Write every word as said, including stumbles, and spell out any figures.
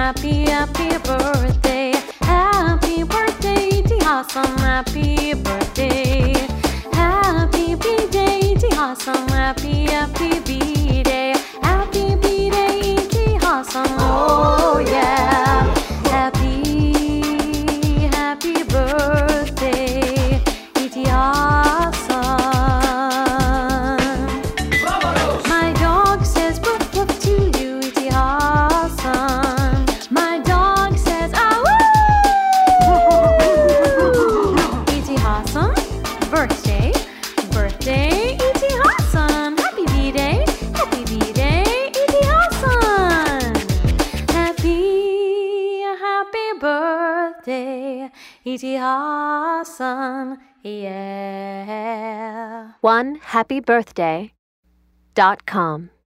happy, happy birthday. Happy birthday, Iti Hasan. Happy birthday. Happy B-Day, Iti Hasan. Happy, happy B-Day. Happy B-Day, Iti Hasan. Oh yeah. Happy, happy birthday, Iti Hasan. My dog says woof woof to you, Iti Hasan. My dog says ah woo. Iti Hasan, birthday, birthday, Iti Hasan. Happy B-Day, happy B-Day, Iti Hasan. Happy, happy birthday, Iti Hasan. Yeah. one happy birthday dot com